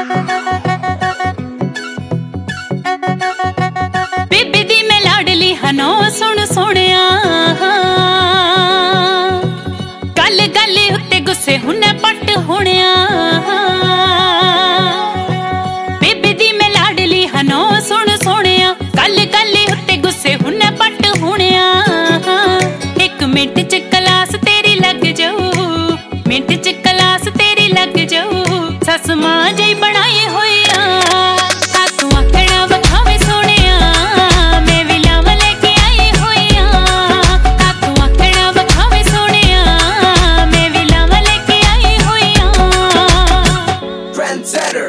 बेबे दी मैं लाडली हनो सुन सोनिया, गल गल उत्ते गुस्से हुन्ने पट होनिया। बेबे दी मैं लाडली हनो सुन सोनिया, गल गल उत्ते गुस्से हुन्ने पट होनिया। एक मिंट च क्लास तेरी लग जाऊ, मिंट च क्लास तेरी लग जाऊ। सस मां जई बनाई होइया, तू आखना वखावे सोनिया, मैं भी लाव लेके आई होइया। तू आखना वखावे सोनिया, मैं भी लाव लेके आई होइया। Trendsetter।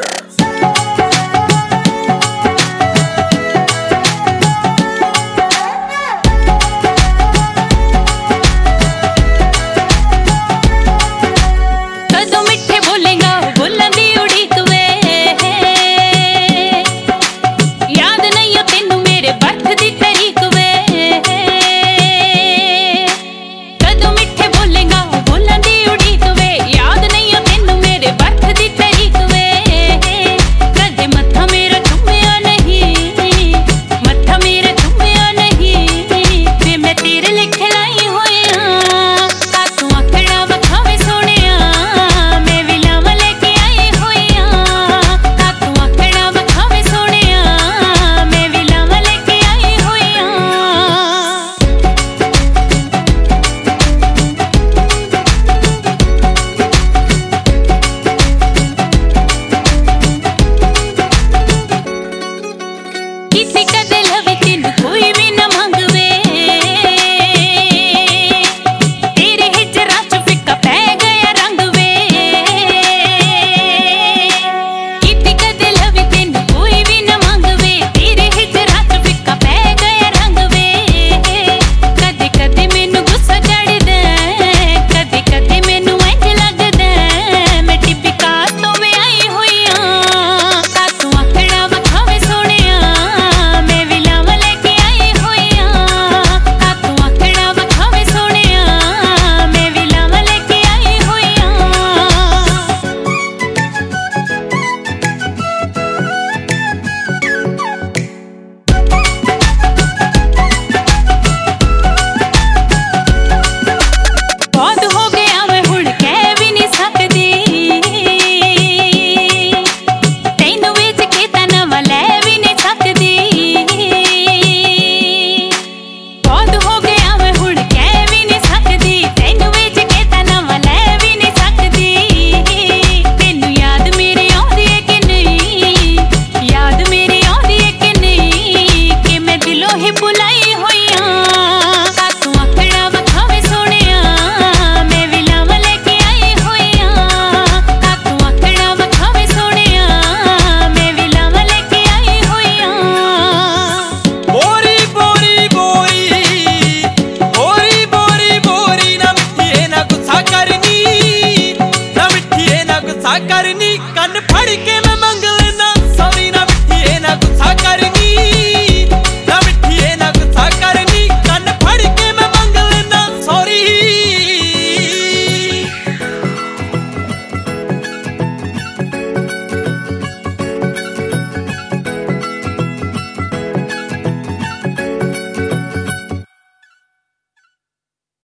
करनी